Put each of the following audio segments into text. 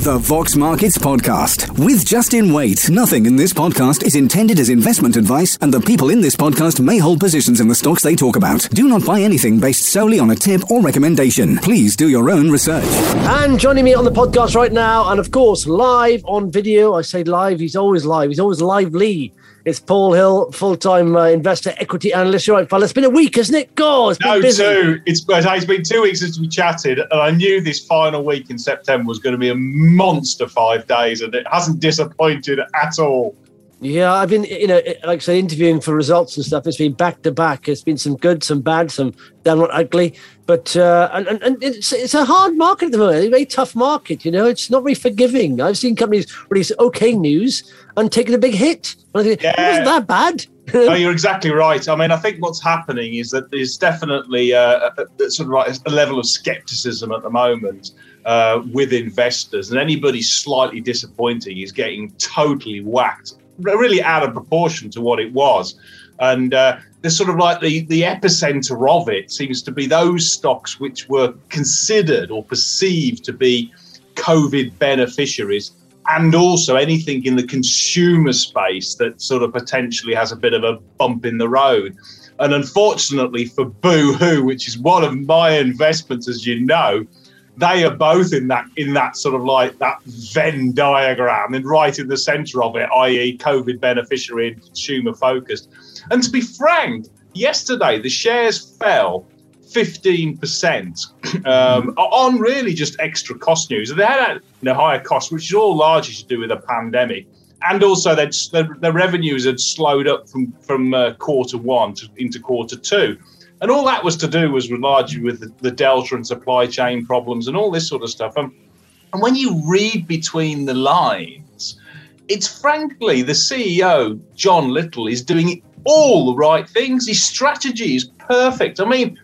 The Vox Markets Podcast with Justin Waite. Nothing in this podcast is intended as investment advice, and the people in this podcast may hold positions in the stocks they talk about. Do not buy anything based solely on a tip or recommendation. Please do your own research. And joining me on the podcast right now, and of course live on video, I say live, he's always live, he's always lively. It's Paul Hill, full-time investor, equity analyst. You're right, fella. It's been a week, hasn't it? God, it's been busy. It's been 2 weeks since we chatted, and I knew this final week in September was going to be a monster 5 days, and it hasn't disappointed at all. Yeah, I've been, like I say, interviewing for results and stuff. It's been back to back. It's been some good, some bad, some downright ugly. But and it's a hard market at the moment. It's a very tough market. It's not very forgiving. I've seen companies release okay news and taking a big hit. I think, It wasn't that bad. No, you're exactly right. I mean, I think what's happening is that there's definitely a level of skepticism at the moment with investors, and anybody slightly disappointing is getting totally whacked, really out of proportion to what it was. And there's sort of like the epicenter of it seems to be those stocks which were considered or perceived to be COVID beneficiaries, and also anything in the consumer space that sort of potentially has a bit of a bump in the road. And unfortunately for Boohoo, which is one of my investments, as you know, they are both in that sort of like that Venn diagram and right in the centre of it, i.e. COVID beneficiary and consumer focused. And to be frank, yesterday the shares fell 15% on really just extra cost news. They had higher costs, which is all largely to do with the pandemic. And also their revenues had slowed up from quarter one into quarter two. And all that was to do was largely with the Delta and supply chain problems and all this sort of stuff. And when you read between the lines, it's frankly the CEO, John Little, is doing all the right things. His strategy is perfect. I mean,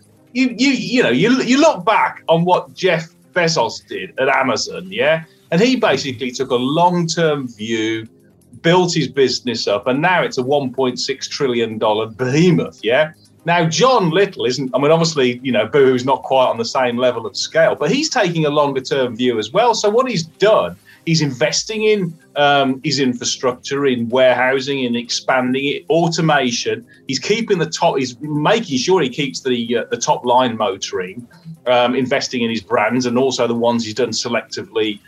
you look back on what Jeff Bezos did at Amazon, yeah? And he basically took a long-term view, built his business up, and now it's a $1.6 trillion behemoth, yeah? Now, John Little isn't, I mean, obviously, Boohoo's not quite on the same level of scale, but he's taking a longer term view as well. So what he's done, he's investing in his infrastructure, in warehousing, in expanding it, automation. He's keeping he's making sure he keeps the top line motoring, investing in his brands and also the ones he's done selectively,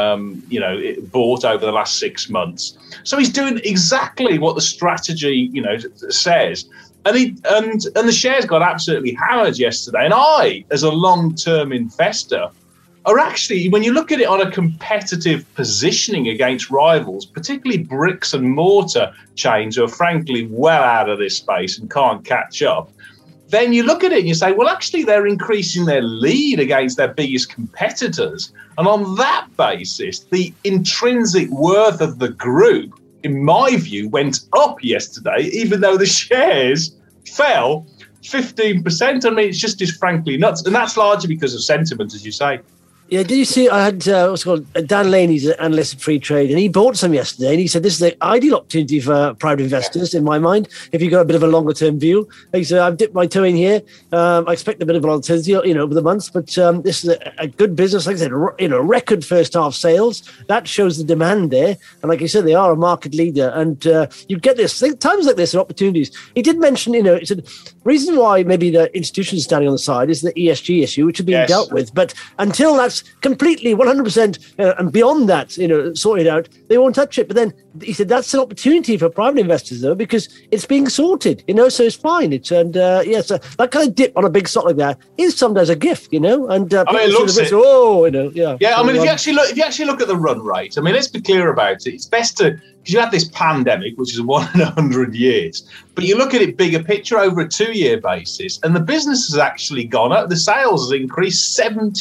bought over the last 6 months. So he's doing exactly what the strategy, says. And the shares got absolutely hammered yesterday. And I, as a long-term investor, are actually, when you look at it on a competitive positioning against rivals, particularly bricks and mortar chains who are frankly well out of this space and can't catch up, then you look at it and you say, well, actually, they're increasing their lead against their biggest competitors. And on that basis, the intrinsic worth of the group, in my view, went up yesterday, even though the shares fell 15%. I mean, it's just frankly nuts. And that's largely because of sentiment, as you say. Yeah, did you see, I had what's called Dan Lane, he's an analyst at Free Trade, and he bought some yesterday, and he said this is the ideal opportunity for private investors, in my mind, if you've got a bit of a longer term view. He said, I've dipped my toe in here. I expect a bit of volatility, over the months, but this is a good business. Like I said, record first half sales. That shows the demand there. And like you said, they are a market leader, and you get this, times like this are opportunities. He did mention, he said, reason why maybe the institutions standing on the side is the ESG issue, which are being dealt with. But until that's completely 100% and beyond that, sorted out, they won't touch it. But then he said that's an opportunity for private investors, though, because it's being sorted, so it's fine. So that kind of dip on a big stock like that is sometimes a gift, And I mean, it looks it. Yeah. I mean, if you actually look at the run rate, I mean, let's be clear about it. It's best to, because you had this pandemic, which is 1 in 100 years, but you look at it bigger picture over a 2-year basis, and the business has actually gone up. The sales has increased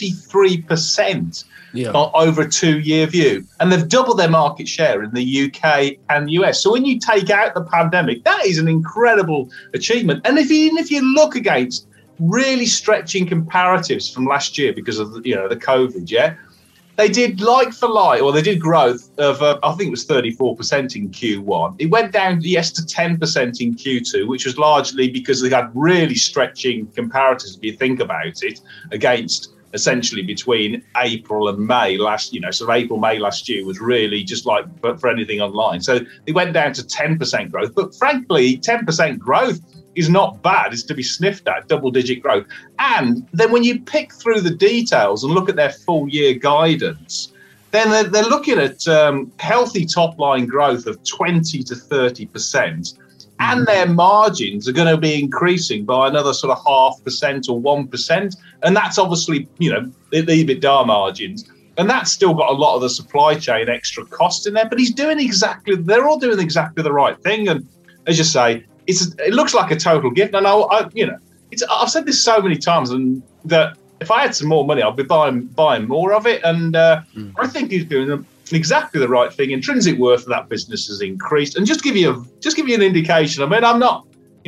73% over a 2-year view, and they've doubled their market share in the UK and US. So when you take out the pandemic, that is an incredible achievement. And even if you look against really stretching comparatives from last year because of the COVID, they did like for like, or they did growth of, I think it was 34% in Q1. It went down, to 10% in Q2, which was largely because they had really stretching comparatives, if you think about it, against essentially between April and May May last year was really just like for anything online. So they went down to 10% growth. But frankly, 10% growth is not bad. It's to be sniffed at, double-digit growth. And then when you pick through the details and look at their full-year guidance, then they're looking at healthy top-line growth of 20 to 30%. And their margins are going to be increasing by another sort of 0.5% or 1%. And that's obviously, the EBITDA margins. And that's still got a lot of the supply chain extra cost in there. But they're all doing exactly the right thing. And as you say, it looks like a total gift. And I've said this so many times, and that if I had some more money, I'd be buying more of it. And I think he's doing exactly the right thing. Intrinsic worth of that business has increased. And just give you an indication. I mean, I'm not,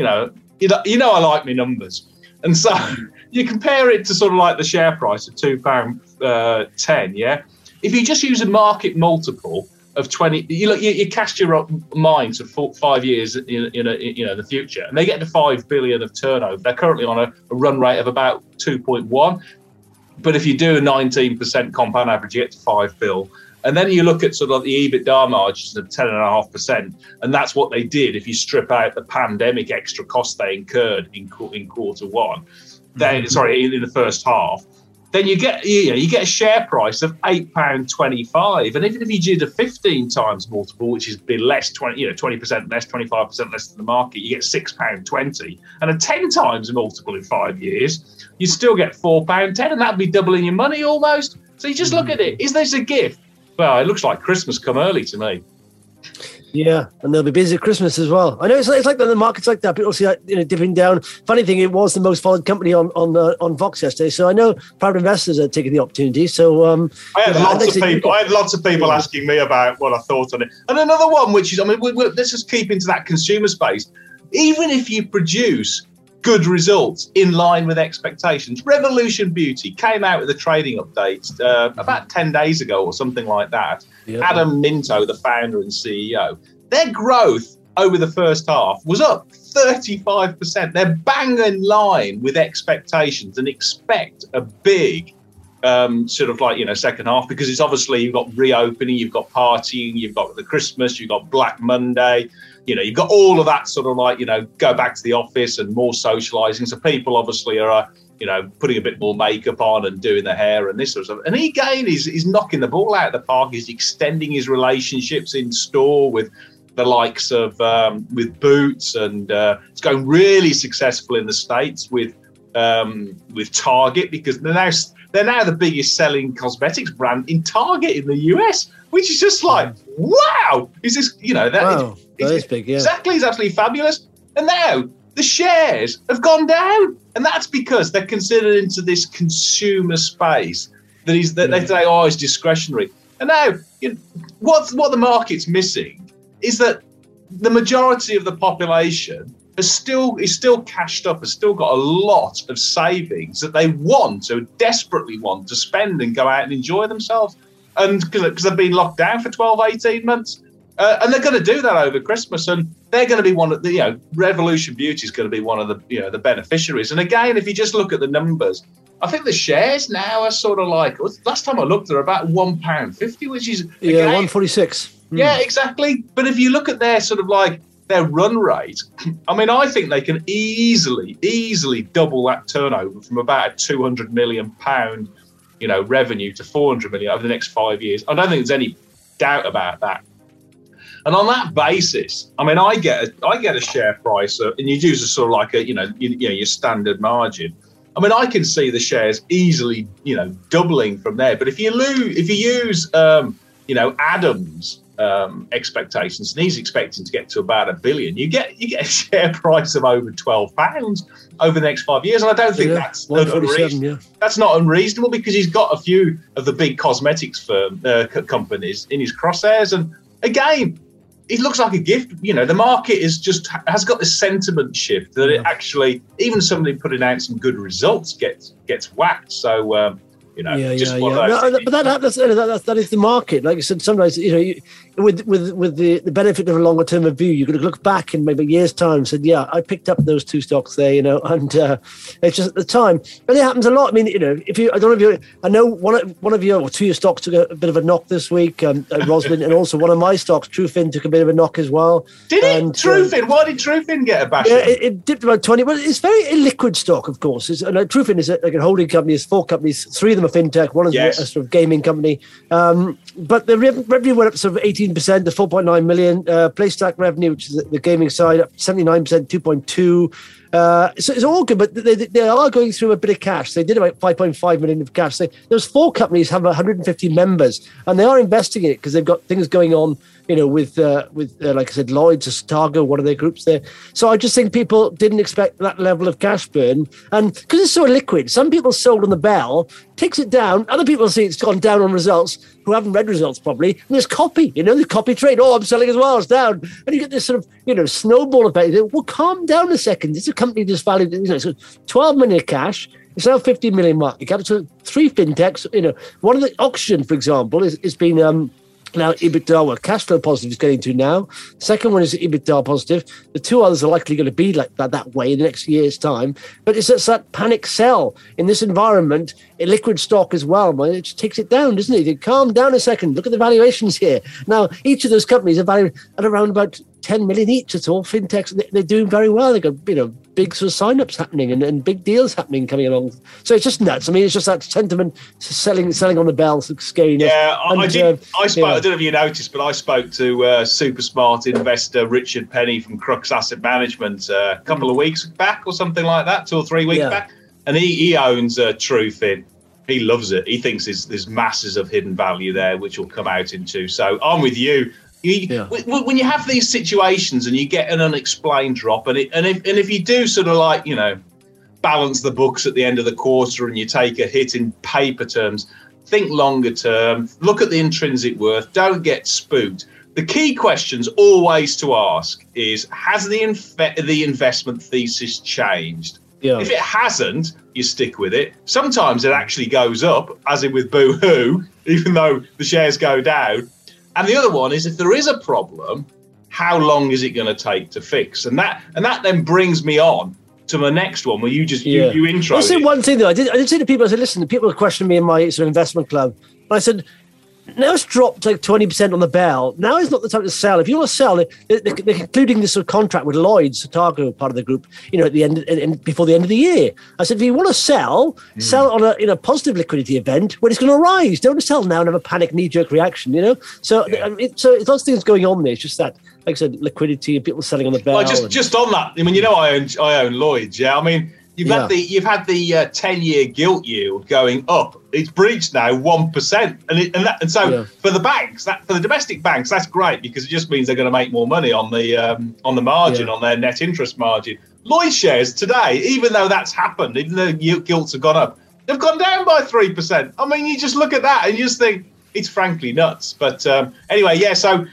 I like my numbers, and so you compare it to sort of like the share price of £2.10. Yeah, if you just use a market multiple of 20, you cast your mind to 5 years in the future, and they get to 5 billion of turnover. They're currently on a run rate of about 2.1, but if you do a 19% compound average, you get to 5 bill. And then you look at sort of the EBITDA margins of 10.5%, and that's what they did. If you strip out the pandemic extra cost they incurred in quarter one, in the first half, then you get a share price of £8.25, and even if you did a 15 times multiple, which has been less, 20% less, 25% less than the market, you get £6.20, and a 10 times multiple in 5 years, you still get £4.10, and that'd be doubling your money almost. So you just look at it. Is this a gift? Well, it looks like Christmas come early to me. Yeah, and they'll be busy at Christmas as well. I know it's like the market's like that. People see that dipping down. Funny thing, it was the most followed company on Vox yesterday. So I know private investors are taking the opportunity. So I had lots of people asking me about what I thought on it. And another one, which is, let's just keep into that consumer space. Even if you produce good results in line with expectations. Revolution Beauty came out with a trading update about 10 days ago or something like that. Yeah. Adam Minto, the founder and CEO, their growth over the first half was up 35%. They're bang in line with expectations and expect a big second half, because it's obviously you've got reopening, you've got partying, you've got the Christmas, you've got Black Monday, you've got all of that sort of go back to the office and more socializing. So people obviously are, putting a bit more makeup on and doing their hair and this sort of stuff. And he's knocking the ball out of the park. He's extending his relationships in store with the likes of with Boots, and it's going really successful in the States with Target, because they're now the biggest selling cosmetics brand in Target in the US, which is just like, wow! Is this, that is big, yeah. Exactly, it's absolutely fabulous. And now the shares have gone down, and that's because they're considered into this consumer space they say, it's discretionary. And now, what the market's missing is that the majority of the population is still cashed up, has still got a lot of savings that they desperately want to spend and go out and enjoy themselves. And because they've been locked down for 12, 18 months. And they're going to do that over Christmas, and they're going to be one of the, Revolution Beauty is going to be one of the, the beneficiaries. And again, if you just look at the numbers, I think the shares now are sort of like, last time I looked, they're about £1.50, which is again, 146. Yeah, exactly. But if you look at their sort of like their run rate, I think they can easily double that turnover from about a £200 million, revenue to 400 million over the next 5 years. I don't think there's any doubt about that. And on that basis, I get a share price, and you use a sort of like a, your standard margin. I can see the shares easily, doubling from there. But if you use, Adam's expectations, and he's expecting to get to about £1 billion, you get a share price of over £12 over the next 5 years. And I don't think that's unreasonable. Yeah. That's not unreasonable, because he's got a few of the big cosmetics companies in his crosshairs. And again, it looks like a gift. The market has got this sentiment shift that it actually, even somebody putting out some good results gets whacked. So You know, Yeah. No, but that is the market. Like I said, sometimes with the benefit of a longer term of view, you're going to look back in maybe a year's time and said, yeah, I picked up those two stocks there, and it's just at the time. And it happens a lot. I mean, I know one of your or two of your stocks took a bit of a knock this week, Roslyn, and also one of my stocks, Trufin, took a bit of a knock as well. Did it? Trufin? Why did Trufin get a bash? Yeah, it dipped about 20, but it's very illiquid stock, of course. Trufin is like a holding company. It's 4 companies, 3 of them are fintech, one is a sort of gaming company. But the revenue went up sort of 18% to 4.9 million. PlayStack revenue, which is the gaming side, up 79%, 2.2. So it's all good, but they are going through a bit of cash. They did about 5.5 million of cash. Those 4 companies have 150 members, and they are investing in it because they've got things going on, with like I said, Lloyds or Stargo, one of their groups there. So I just think people didn't expect that level of cash burn, and because it's so liquid, some people sold on the bell, takes it down. Other people see it's gone down on results who haven't read results probably, and there's copy, the copy trade. Oh, I'm selling as well, it's down, and you get this sort of snowball effect. Well, calm down a second. This is a company just valued, so 12 million cash. It's now 50 million market cap. So 3 fintechs. One of the Oxygen, for example, is been now EBITDA, cash flow positive is getting to now. Second one is EBITDA positive. The 2 others are likely going to be like that way in the next year's time. But it's that panic sell in this environment, a liquid stock as well. It just takes it down, doesn't it? Calm down a second. Look at the valuations here. Now, each of those companies are valued at around about 10 million each. It's all fintechs. They're doing very well. They've got big sort of sign-ups happening and big deals happening coming along. So it's just nuts. I mean, it's just that sentiment selling on the bell, scary. Yeah, I don't know if you noticed, but I spoke to super smart investor Richard Penny from Crux Asset Management a couple of weeks back or something like that, 2 or 3 weeks back, and he owns Trufin. He loves it. He thinks there's masses of hidden value there, which will come out into. So I'm with you. When you have these situations and you get an unexplained drop, and if you do sort of like balance the books at the end of the quarter and you take a hit in paper terms, think longer term, look at the intrinsic worth, don't get spooked. The key questions always to ask is, has the investment thesis changed? Yeah. If it hasn't, you stick with it. Sometimes it actually goes up, as in with Boohoo, even though the shares go down. And the other one is, if there is a problem, how long is it going to take to fix? And that then brings me on to my next one, where you intro. I'll say one thing though. I did say to people, I said, listen, people are questioning me in my sort of investment club. And I said, now it's dropped like 20% on the bell. Now is not the time to sell. If you want to sell, they're concluding this sort of contract with Lloyds, Targo, part of the group, at the end, before the end of the year. I said, if you want to sell on a positive liquidity event when it's going to rise. Don't sell now and have a panic knee-jerk reaction. So so it's lots of things going on there. It's just that, like I said, liquidity, people selling on the bell. Well, just on that, I mean, I own Lloyds. Yeah, I mean. You've had the 10-year gilt yield going up. It's breached now 1%, so for the banks, for the domestic banks, that's great because it just means they're going to make more money on the margin, on their net interest margin. Lloyds shares today, even though that's happened, even though gilts have gone up, they've gone down by 3%. I mean, you just look at that and you just think it's frankly nuts. But anyway, so.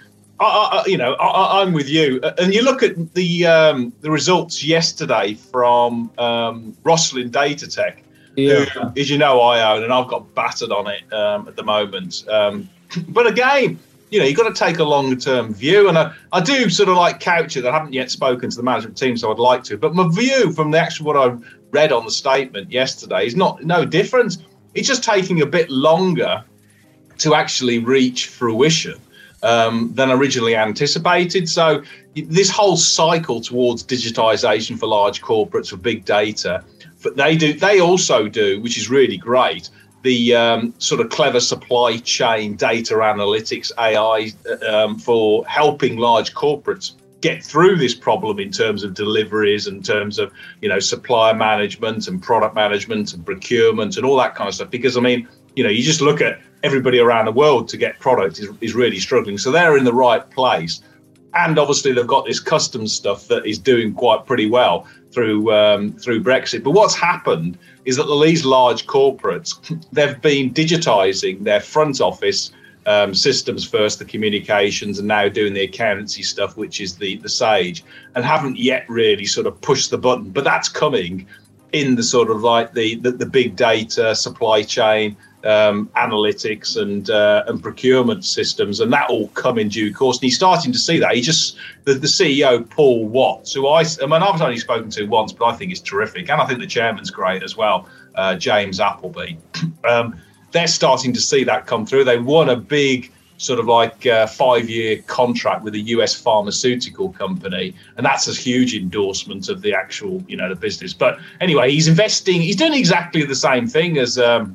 I'm with you. And you look at the results yesterday from Rosslyn Datatech, who, as you know, I own, and I've got battered on it at the moment. But again, you've got to take a longer-term view. And I do sort of like couch it. I haven't yet spoken to the management team, so I'd like to. But my view from what I read on the statement yesterday is no different. It's just taking a bit longer to actually reach fruition than originally anticipated. So this whole cycle towards digitization for large corporates, for big data, they also do, which is really great, the sort of clever supply chain data analytics, AI, for helping large corporates get through this problem in terms of deliveries, in terms of supplier management and product management and procurement and all that kind of stuff. Because I mean, you just look at everybody around the world to get product is really struggling. So they're in the right place. And obviously they've got this customs stuff that is doing quite pretty well through Brexit. But what's happened is that these large corporates, they've been digitizing their front office systems first, the communications, and now doing the accountancy stuff, which is the Sage, and haven't yet really sort of pushed the button. But that's coming in the sort of like the big data, supply chain, analytics and procurement systems, and that all come in due course. And he's starting to see that. The CEO, Paul Watts, who I've only spoken to once, but I think is terrific, and I think the chairman's great as well, James Appleby. They're starting to see that come through. They won a big sort of like 5-year contract with a US pharmaceutical company, and that's a huge endorsement of the actual, the business. But anyway, he's investing. He's doing exactly the same thing as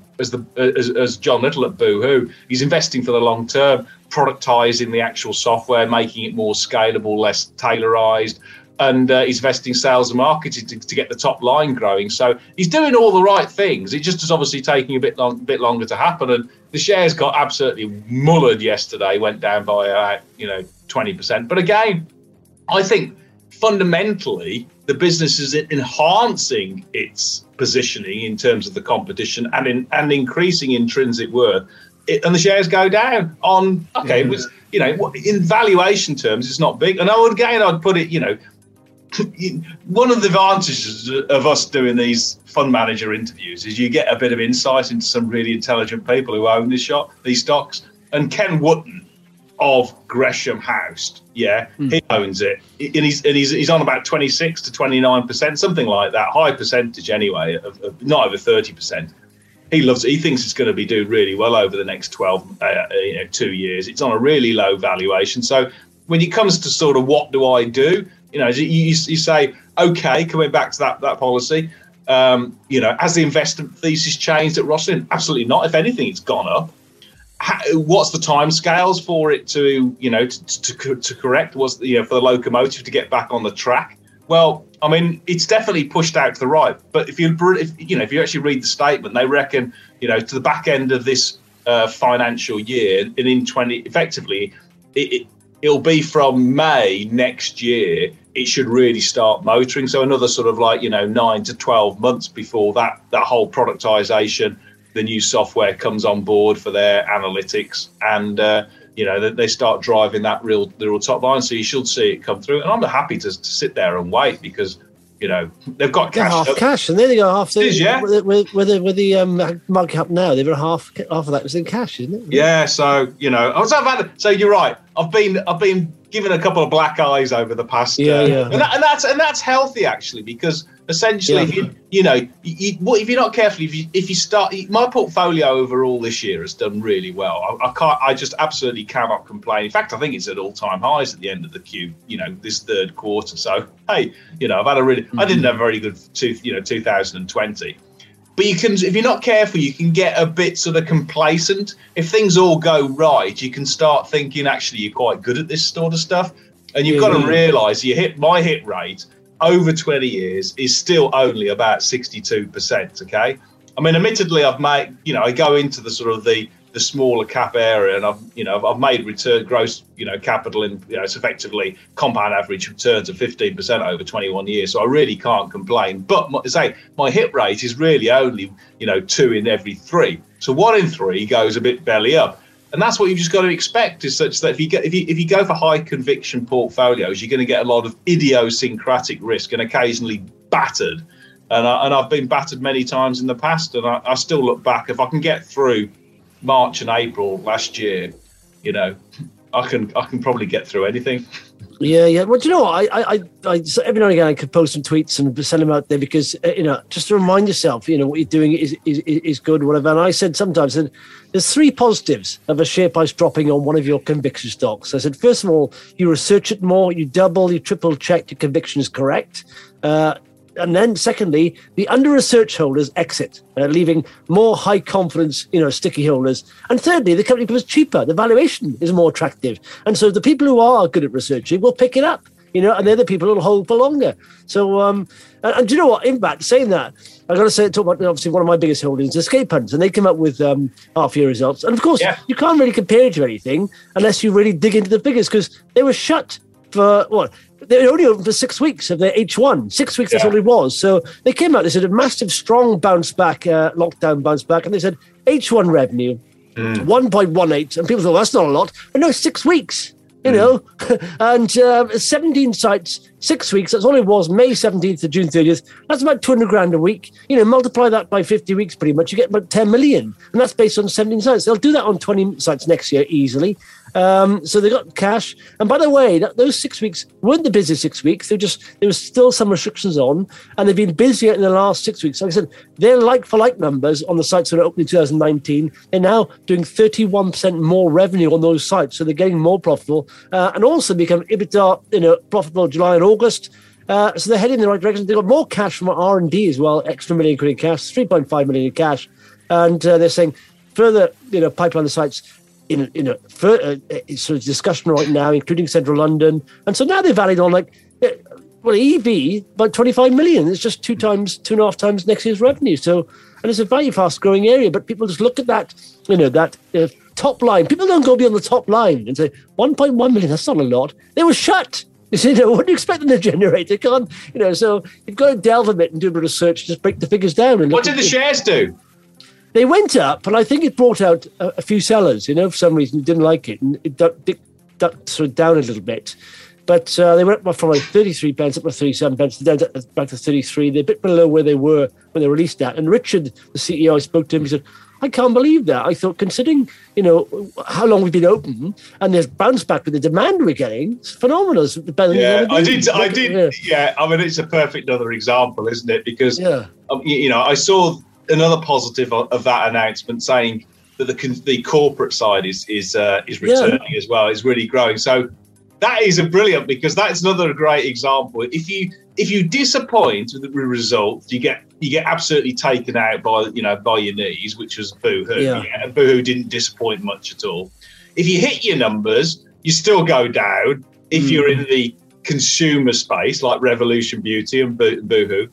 John Little at Boohoo. He's investing for the long term, productizing the actual software, making it more scalable, less tailorized. And he's investing sales and marketing to get the top line growing. So he's doing all the right things. It just is obviously taking a bit longer to happen. And the shares got absolutely mullered yesterday, went down by 20%. But again, I think fundamentally the business is enhancing its positioning in terms of the competition and increasing intrinsic worth. And the shares go down on It was in valuation terms, it's not big. And I'd put it one of the advantages of us doing these fund manager interviews is you get a bit of insight into some really intelligent people who own these stocks. And Ken Wotton of Gresham House, he owns it, and he's on about 26 to 29%, something like that, high percentage anyway, of not over 30%. He loves it. He thinks it's going to be doing really well over the next 2 years. It's on a really low valuation. So when it comes to sort of what do I do? You say, okay, coming back to that policy, has the investment thesis changed at Rosslyn? Absolutely not. If anything, it's gone up. What's the timescales for it to correct? For the locomotive to get back on the track? Well, I mean, it's definitely pushed out to the right. But if you actually read the statement, they reckon to the back end of this financial year, and effectively, it'll be from May next year. It should really start motoring. So another sort of 9 to 12 months before that whole productization, the new software comes on board for their analytics, and they start driving that real top line. So you should see it come through. And I'm happy to sit there and wait because they've got cash. Half cash, and then they got half. With the market cap now, they've got half of that was in cash, isn't it? Yeah. So so you're right. I've been given a couple of black eyes over the past, and that's healthy actually, because essentially, if you're not careful, if you start, my portfolio overall this year has done really well. I just absolutely cannot complain. In fact, I think it's at all-time highs at the end of the this third quarter. So hey, I've had I didn't have a very good 2020. But if you're not careful, you can get a bit sort of complacent. If things all go right, you can start thinking, actually, you're quite good at this sort of stuff. And you've got to realise my hit rate over 20 years is still only about 62%. Okay. I mean, admittedly, I've made, I go into the sort of the smaller cap area, and I've made return gross, capital in, it's effectively compound average returns of 15% over 21 years. So I really can't complain. But my hit rate is really only, 2 in every 3. So 1 in 3 goes a bit belly up. And that's what you've just got to expect, is such that if you go for high conviction portfolios, you're going to get a lot of idiosyncratic risk and occasionally battered. And I've been battered many times in the past, and I still look back. If I can get through March and April last year, I can probably get through anything. Yeah. Well, do you know what? I so every now and again I could post some tweets and send them out there because just to remind yourself, what you're doing is good, whatever. And I said sometimes that there's 3 positives of a share price dropping on one of your conviction stocks. I said, first of all, you research it more, you triple check your conviction is correct. And then secondly, the under-research holders exit, leaving more high-confidence, sticky holders. And thirdly, the company becomes cheaper. The valuation is more attractive. And so the people who are good at researching will pick it up, and they're the people who will hold for longer. So, and do you know what? In fact, saying that, I've got to talk about, obviously, one of my biggest holdings, Escape Hunt, and they came up with half-year results. And, of course, you can't really compare it to anything unless you really dig into the figures, because they were shut for, what? They were only open for 6 weeks of their H1. 6 weeks, that's all it was. So they came out, they said a massive, strong bounce back, lockdown bounce back, and they said H1 revenue, 1.18, and people thought, that's not a lot. But no, 6 weeks. you know, and 17 sites, 6 weeks. That's all it was, May 17th to June 30th. That's about 200 grand a week. You know, multiply that by 50 weeks pretty much, you get about 10 million. And that's based on 17 sites. They'll do that on 20 sites next year easily. So they got cash. And by the way, those 6 weeks weren't the busiest 6 weeks. There was still some restrictions on, and they've been busier in the last 6 weeks. Like I said, their like-for-like numbers on the sites that are open in 2019, they're now doing 31% more revenue on those sites. So they're getting more profitable and also become EBITDA, profitable July and August. So they're heading in the right direction. They've got more cash from R&D as well, extra £1 million in cash, 3.5 million in cash. And they're saying further, pipeline the sites in sort of discussion right now, including central London. And so now they're valued on EV about 25 million. It's just 2.5 times next year's revenue. So, and it's a very fast growing area, but people just look at that, that top line. People don't go beyond the top line and say 1.1 million, that's not a lot. They were shut. You see, what do you expect them to generate? They can't, so you've got to delve a bit and do a bit of research, just break the figures down. And what did the shares do? They went up, and I think it brought out a few sellers, for some reason, who didn't like it, and it ducked sort of down a little bit. But they went up from 33 pence up to 37 pence, down back to 33. They're a bit below where they were when they released that. And Richard, the CEO, I spoke to him, he said, I can't believe that. I thought, considering, how long we've been open, and there's bounce back with the demand we're getting, it's phenomenal. It's better than I did. Yeah, I mean, it's a perfect other example, isn't it? Because, I saw another positive of that announcement saying that the corporate side is returning as well, is really growing. So that is a brilliant, because that's another great example. If you disappoint with the results, you get absolutely taken out by your knees, which was Boohoo. Yeah, Boohoo didn't disappoint much at all. If you hit your numbers, you still go down. If you're in the consumer space like Revolution Beauty and Boohoo,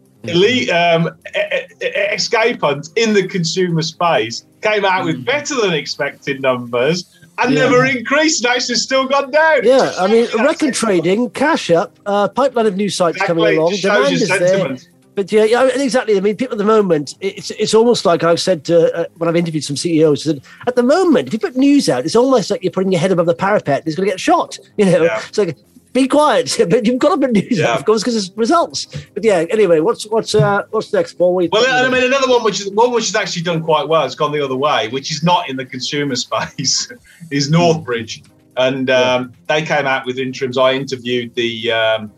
Escape Hunt in the consumer space came out with better than expected numbers and never increased, and actually still gone down. Yeah, I mean, record trading, cash up, pipeline of new sites coming along, demand is there. But exactly. I mean, people at the moment, it's almost like I've said to, when I've interviewed some CEOs, that at the moment, if you put news out, it's almost like you're putting your head above the parapet and it's going to get shot. It's like, be quiet, but you've got to put news out, of course, because it's results. But anyway, what's next, Paul? Well, I mean, another one which has actually done quite well, it's gone the other way, which is not in the consumer space, is Northbridge, and they came out with interims. I interviewed the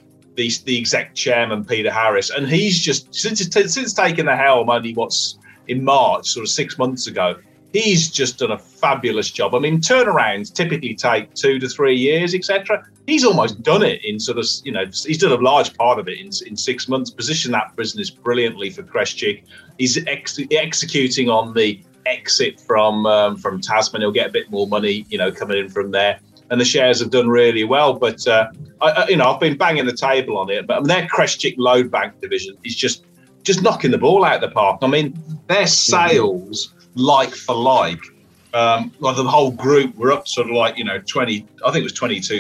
exec chairman, Peter Harris, and he's just since taking the helm only in March, sort of 6 months ago. He's just done a fabulous job. I mean, turnarounds typically take 2 to 3 years, etc. He's almost done it in sort of, he's done a large part of it in 6 months, positioned that business brilliantly for Crestchik. He's executing on the exit from Tasman. He'll get a bit more money, coming in from there. And the shares have done really well. But, I've been banging the table on it. But their Crestchik Load Bank division is just knocking the ball out of the park. I mean, their sales, like for like, the whole group were up sort of 20, I think it was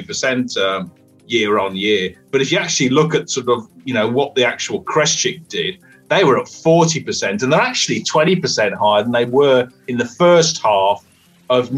22% year on year. But if you actually look at sort of, what the actual Crestchik did, they were up 40%, and they're actually 20% higher than they were in the first half of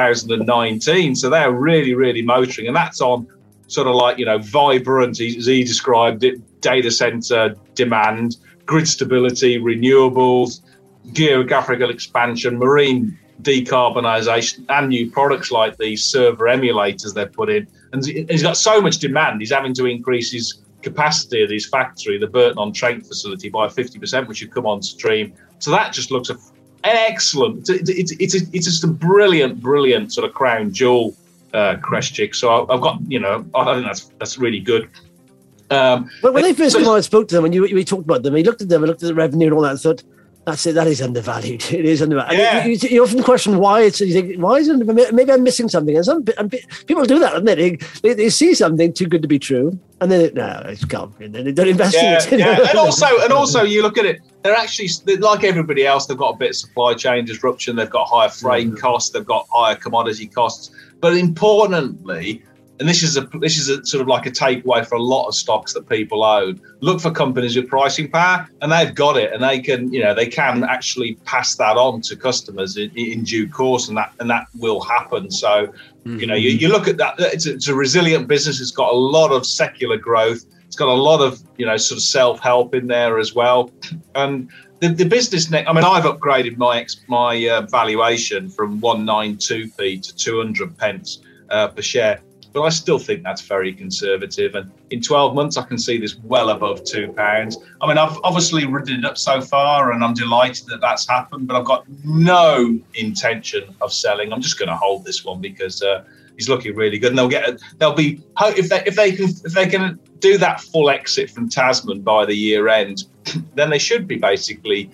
2019. So they're really, really motoring, and that's on sort of vibrant, as he described it, data center demand, grid stability, renewables, geographical expansion, marine decarbonisation, and new products like these server emulators they've put in. And he's got so much demand, he's having to increase his capacity at his factory, the Burton-on-Trent facility, by 50%, which should come on stream. So that just looks excellent. It's just a brilliant sort of crown jewel, Crestchik. So I've got, I think that's really good. But when they first I spoke to them, when we talked about them, he looked at them and looked at the revenue and all that, and thought, that's it. That is undervalued. It is undervalued. Yeah. You often question why it's. You think, why is it? Maybe I'm missing something. And people do that, don't they? They see something too good to be true, and then it's gone. And then they don't invest in it. Yeah. And also, you look at it. They're actually, like everybody else. They've got a bit of supply chain disruption. They've got higher freight costs. They've got higher commodity costs. But importantly, and this is a sort of like a takeaway for a lot of stocks that people own. Look for companies with pricing power, and they've got it, and they can actually pass that on to customers in due course, and that will happen. So, you look at that. It's a resilient business. It's got a lot of secular growth. It's got a lot of sort of self-help in there as well, and the business. I've upgraded my valuation from 192p to 200 pence per share. But I still think that's very conservative. And in 12 months, I can see this well above £2. I've obviously ridden it up so far, and I'm delighted that that's happened. But I've got no intention of selling. I'm just going to hold this one because he's looking really good. And they'll be if they can do that full exit from Tasman by the year end, then they should be basically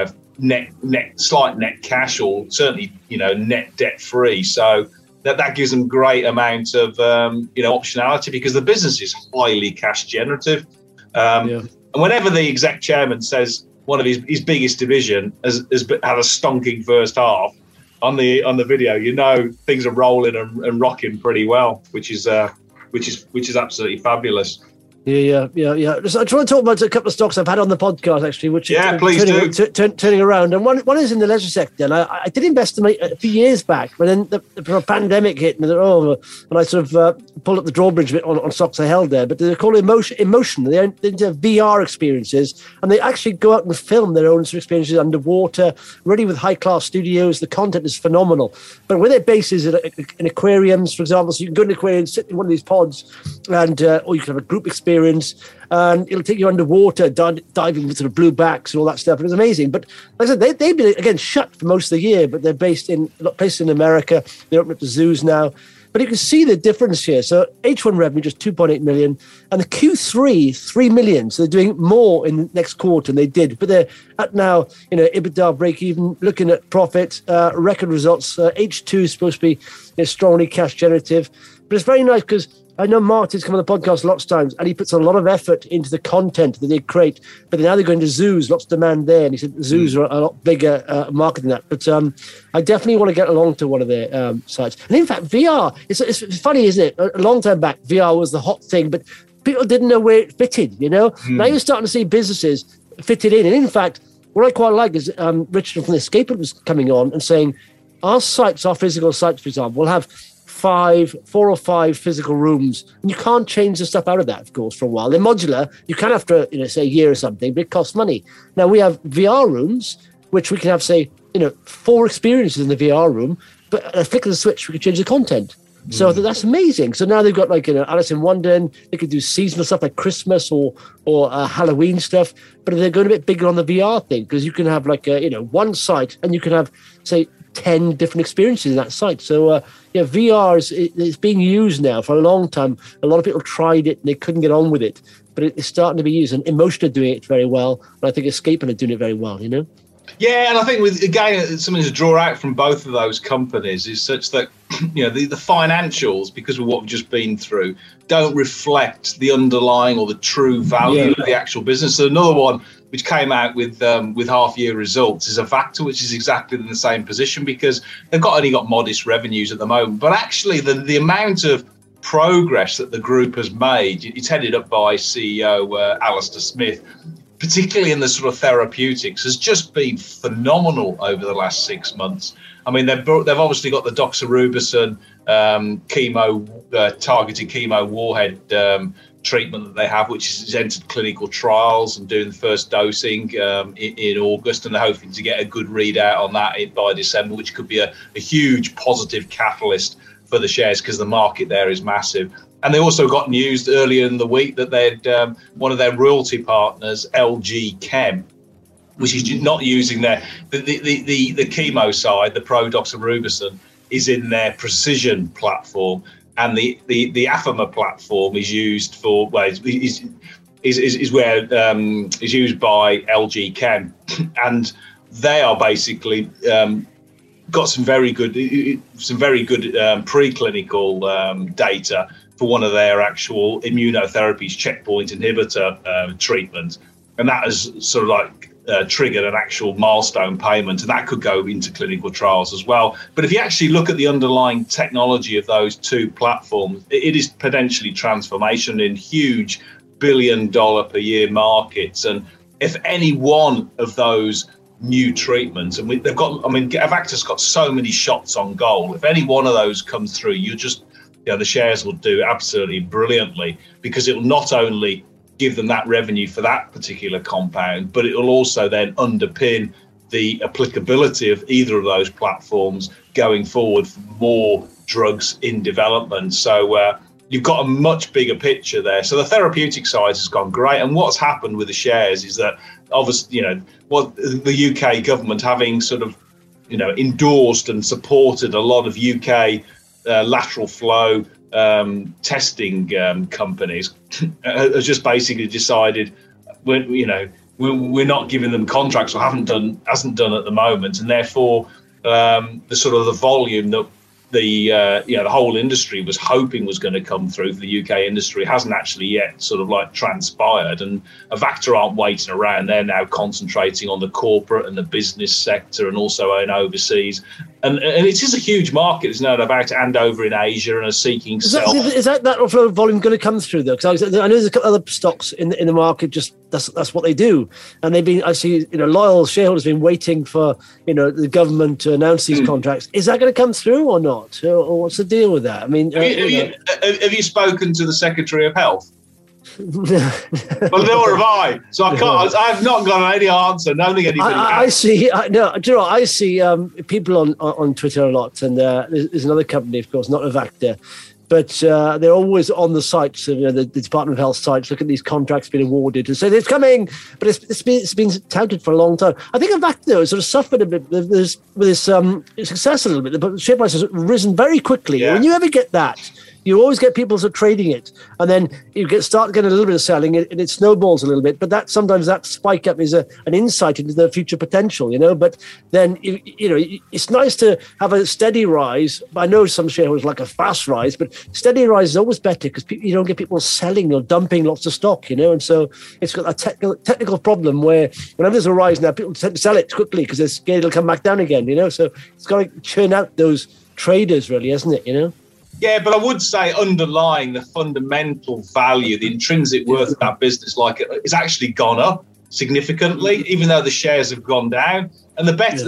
slight net cash, or certainly net debt free. So. That gives them great amount of optionality, because the business is highly cash generative. And whenever the exec chairman says one of his biggest division has had a stonking first half on the video, things are rolling and rocking pretty well, which is absolutely fabulous. Yeah. Just, I try to talk about a couple of stocks I've had on the podcast, actually, which are turning around. And one is in the leisure sector. And I did invest in a few years back, but then the pandemic hit, and I sort of pulled up the drawbridge a bit on stocks I held there. But they're called Emotion. They're into VR experiences, and they actually go out and film their own sort of experiences underwater, really with high-class studios. The content is phenomenal. But where their base is in aquariums, for example, so you can go to an aquarium, sit in one of these pods, and or you can have a group experience, and it'll take you underwater, diving with sort of blue backs and all that stuff. And it's amazing. But like I said, they've been, again, shut for most of the year, but they're based in America. They're opening up the zoos now. But you can see the difference here. So H1 revenue, just 2.8 million, and the Q3, 3 million. So they're doing more in the next quarter than they did. But they're at now, EBITDA break even, looking at profit, record results. H2 is supposed to be strongly cash generative. But it's very nice because I know Martin's come on the podcast lots of times, and he puts a lot of effort into the content that they create. But now they're going to zoos, lots of demand there. And he said zoos are a lot bigger market than that. But I definitely want to get along to one of their sites. And in fact, VR, it's funny, isn't it? A long time back, VR was the hot thing, but people didn't know where it fitted, Now you're starting to see businesses fit it in. And in fact, what I quite like is Richard from the Escape was coming on and saying, our physical sites, for example, will have 4 or 5 physical rooms, and you can't change the stuff out of that, of course, for a while. They're modular. You can after say a year or something, but it costs money. Now we have VR rooms, which we can have 4 experiences in the VR room, but at a flick of the switch we can change the content. So that's amazing. So now they've got Alice in Wonderland. They could do seasonal stuff like Christmas or Halloween stuff, but they're going a bit bigger on the VR thing, because you can have one site and you can have 10 different experiences in that site. So VR is being used now for a long time. A lot of people tried it and they couldn't get on with it, but it's starting to be used, and Emotion are doing it very well, and I think Escape are doing it very well. Yeah, and I think something to draw out from both of those companies is such that the financials, because of what we've just been through, don't reflect the underlying or the true value of the actual business. So another one which came out with half-year results is Avacta, which is exactly in the same position, because they've only got modest revenues at the moment. But actually, the amount of progress that the group has made, it's headed up by CEO Alistair Smith, particularly in the sort of therapeutics, has just been phenomenal over the last 6 months. I mean, they've obviously got the doxorubicin targeted chemo warhead treatment that they have, which has entered clinical trials and doing the first dosing in August, and they're hoping to get a good readout on that by December, which could be a huge positive catalyst for the shares, because the market there is massive. And they also got news earlier in the week that they'd one of their royalty partners, LG Chem, which is not using the chemo side, the Prodoxorubicin, is in their precision platform, and the Affimer platform is used for is used by LG Chem, and they are basically got some very good preclinical data for one of their actual immunotherapies, checkpoint inhibitor treatment, and that has sort of triggered an actual milestone payment, and that could go into clinical trials as well. But if you actually look at the underlying technology of those two platforms, it is potentially transformation in huge billion-dollar per year markets. And if any one of those new treatments, and Avacta's got so many shots on goal. If any one of those comes through, the shares will do absolutely brilliantly, because it will not only give them that revenue for that particular compound, but it will also then underpin the applicability of either of those platforms going forward for more drugs in development. So you've got a much bigger picture there. So the therapeutic side has gone great. And what's happened with the shares is that obviously, the UK government, having sort of, endorsed and supported a lot of UK lateral flow testing companies, has just basically decided we're not giving them contracts, or hasn't done at the moment, and therefore the volume that the whole industry was hoping was going to come through for the UK industry hasn't actually yet transpired. And Avacta aren't waiting around. They're now concentrating on the corporate and the business sector, and also in overseas. And it is a huge market, there's no doubt about it, and over in Asia, and are seeking Is that flow of volume going to come through though? Because I know there's a couple other stocks in the market. Just that's what they do, and I see loyal shareholders have been waiting for the government to announce these contracts. Is that going to come through or not? Or what's the deal with that? I mean, have you spoken to the Secretary of Health? Well, nor have I. So I can't. I've not got any answer. I don't think anybody. I see. I see people on Twitter a lot, and there's another company, of course, not Avacta, but they're always on the sites, the Department of Health sites, look at these contracts being awarded and say it's coming, but it's been touted for a long time. I think Avacta has suffered a bit with this success a little bit, but the share price has risen very quickly. Yeah. When you ever get that, you always get people trading it, and then you start getting a little bit of selling, and it snowballs a little bit. But sometimes that spike up is an insight into the future potential, But then it's nice to have a steady rise. I know some shareholders like a fast rise, but steady rise is always better, because you don't get people selling or dumping lots of stock, And so it's got a technical problem where whenever there's a rise now, people tend to sell it quickly because they're scared it'll come back down again, So it's got to churn out those traders, really, hasn't it? Yeah, but I would say underlying the fundamental value, the intrinsic worth of that business, it's actually gone up significantly, even though the shares have gone down. And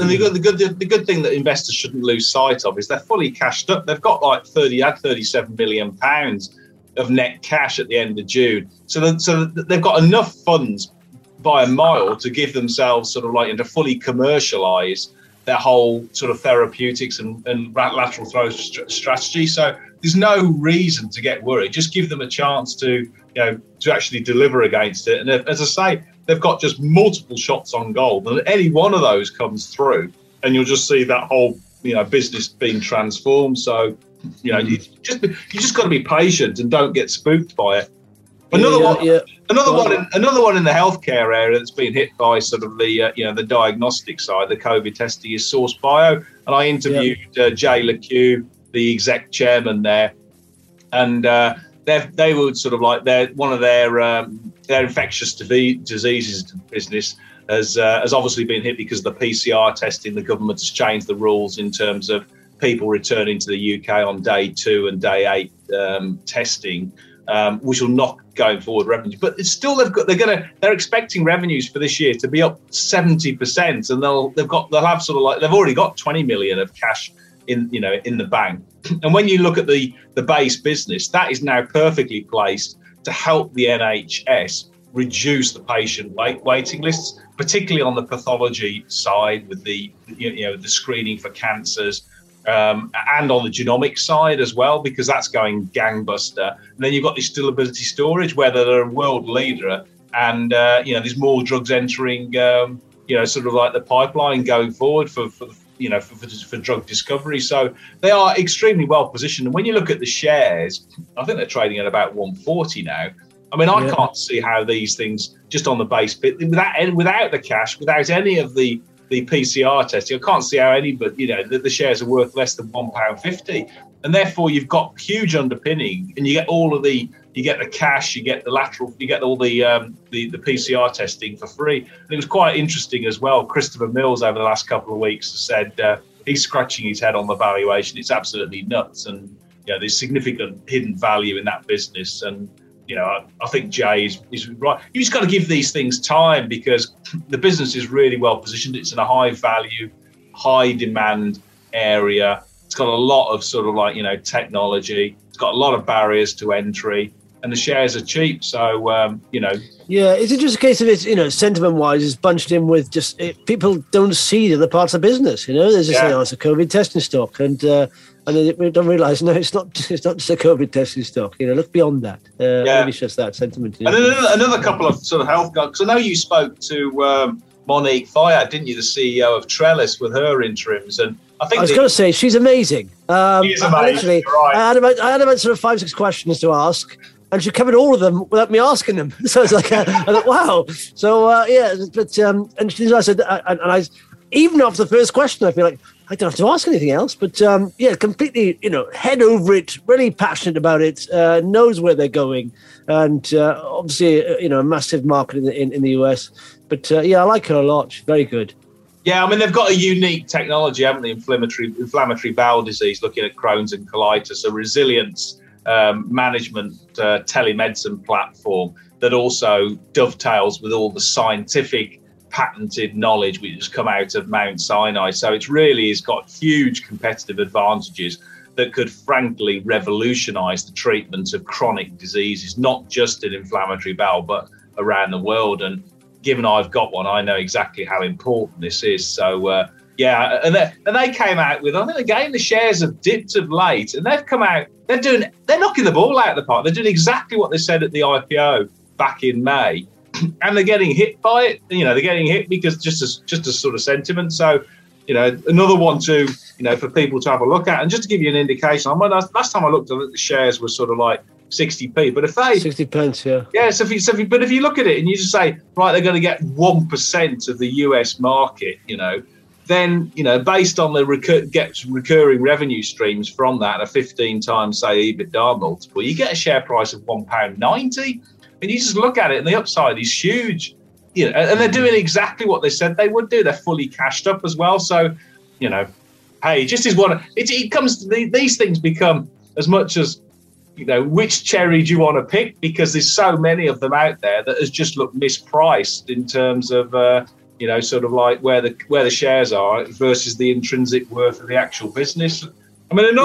the good thing that investors shouldn't lose sight of is they're fully cashed up. They've got 37 million pounds of net cash at the end of June. So they've got enough funds by a mile to give themselves to fully commercialise their whole therapeutics and lateral flow strategy. So there's no reason to get worried. Just give them a chance to actually deliver against it. And as I say, they've got just multiple shots on goal. And any one of those comes through, and you'll just see that whole business being transformed. So you just got to be patient and don't get spooked by it. Another one in the healthcare area that's been hit by the diagnostic side, the COVID testing, is Source Bio. And I interviewed Jay LeCue, the exec chairman there, and they would one of their infectious diseases business has obviously been hit because of the PCR testing. The government has changed the rules in terms of people returning to the UK on day 2 and day 8 testing. Which will knock going forward revenue, but it's still they're expecting revenues for this year to be up 70%, and they've already got 20 million of cash in the bank. And when you look at the base business, that is now perfectly placed to help the NHS reduce the patient waiting lists, particularly on the pathology side with the screening for cancers. And on the genomic side as well, because that's going gangbuster. And then you've got this stability storage, where they're a world leader, and there's more drugs entering, the pipeline going forward for drug discovery. So they are extremely well positioned. And when you look at the shares, I think they're trading at about 140 now. I mean, I can't see how these things, just on the base bit, without the cash, without any of the PCR testing, I can't see how the shares are worth less than £1.50. and therefore you've got huge underpinning, and you get the cash, you get the lateral, you get all the PCR testing for free. And it was quite interesting as well. Christopher Mills over the last couple of weeks has said he's scratching his head on the valuation. It's absolutely nuts, and there's significant hidden value in that business. And I think Jay is right. You just got to give these things time, because the business is really well positioned. It's in a high value, high demand area. It's got a lot of sort of technology. It's got a lot of barriers to entry, and the shares are cheap. So, Yeah, is it just a case of it's, sentiment-wise, it's bunched in with just people don't see the other parts of business. They just say, it's a COVID testing stock, and they don't realise, no, it's not just a COVID testing stock. Look beyond that. Maybe it's just that sentiment. And another couple of sort of health guys, because I know you spoke to Monique Fayad, didn't you, the CEO of Trellis, with her interims, and I was going to say she's amazing. She's amazing. Literally, right. I had about sort of 5-6 questions to ask, and she covered all of them without me asking them. So it's like, I thought, wow. So but and I said, and even after the first question, I feel like I don't have to ask anything else. But completely, head over it, really passionate about it, knows where they're going, and obviously, a massive market in the US. But I like her a lot. She's very good. Yeah, I mean, they've got a unique technology, haven't they? Inflammatory bowel disease, looking at Crohn's and colitis, a resilience management telemedicine platform that also dovetails with all the scientific patented knowledge which has come out of Mount Sinai. So it's got huge competitive advantages that could frankly revolutionise the treatment of chronic diseases, not just in inflammatory bowel, but around the world. And given I've got one, I know exactly how important this is. So, and they came out with, I think again, the shares have dipped of late, and they've come out, they're knocking the ball out of the park. They're doing exactly what they said at the IPO back in May, and they're getting hit by it. They're getting hit because just a sort of sentiment. So, another one to, for people to have a look at. And just to give you an indication, last time I looked, I think the shares were sort of like 60p, but if they 60 pence, yeah. So if you look at it and you just say, right, they're going to get 1% of the US market, then based on the recurring revenue streams from that, a 15 times say EBITDA multiple, you get a share price of £1.90, and you just look at it and the upside is huge, and they're doing exactly what they said they would do. They're fully cashed up as well. So, hey, just is one. It comes to these things become as much as, which cherry do you want to pick? Because there's so many of them out there that has just looked mispriced in terms of, sort of like where the shares are versus the intrinsic worth of the actual business. I mean,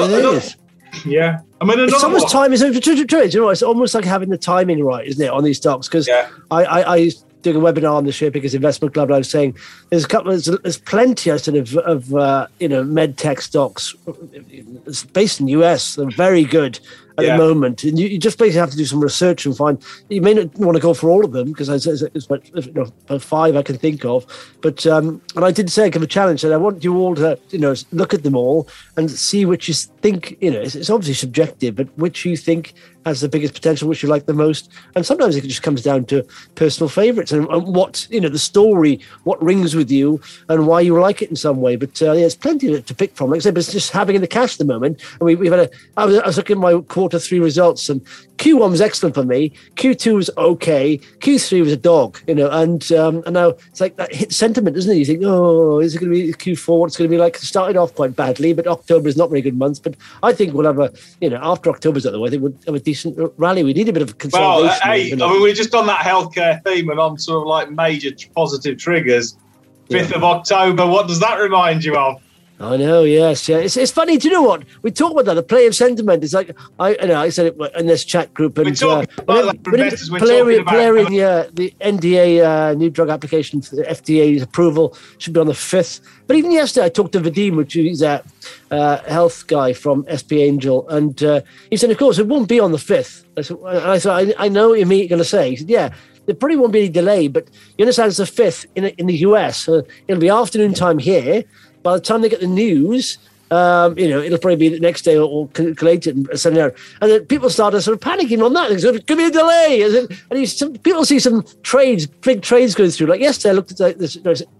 yeah. I mean, it's almost time. It's almost like having the timing right, isn't it, on these stocks? Because I doing a webinar on the SharePickers Investment Club, and I was saying there's plenty of med tech stocks. It's based in the US. They're very good at the moment, and you just basically have to do some research and find. You may not want to go for all of them, because it's about 5 I can think of. But and I did say, give a challenge, and I want you all to look at them all and see which you think. It's obviously subjective, but which you think has the biggest potential, which you like the most. And sometimes it just comes down to personal favourites and what the story, what rings with you, and why you like it in some way. But there's plenty to pick from. Like I said, but it's just having in the cash at the moment. And we've had I was looking at my Q3 results, and Q1 was excellent for me. Q2 was okay. Q3 was a dog, and now it's like that hit sentiment, isn't it? You think, oh, is it going to be Q4? What's going to be like? It started off quite badly, but October is not a very good month. But I think we'll have after October's out of the way, I think we'll have a decent rally. We need a bit of consolidation. Well, we're just on that healthcare theme and on sort of like major positive triggers. 5th of October, what does that remind you of? I know, yes. Yeah. It's funny. Do you know what? We talk about that, the play of sentiment. It's like, I said it in this chat group. And we're talking about investors. We're talking about the NDA, new drug application for the FDA's approval should be on the 5th. But even yesterday, I talked to Vadim, which is a health guy from SP Angel, and he said, of course, it won't be on the 5th. I said, I know what you're going to say. He said, yeah, there probably won't be any delay, but you understand it's the 5th in the US. So it'll be afternoon time here. By the time they get the news, it'll probably be the next day or collated and sent out. And then people started sort of panicking on that. There's could be a delay. And people see some big trades going through. Like yesterday, I looked at this.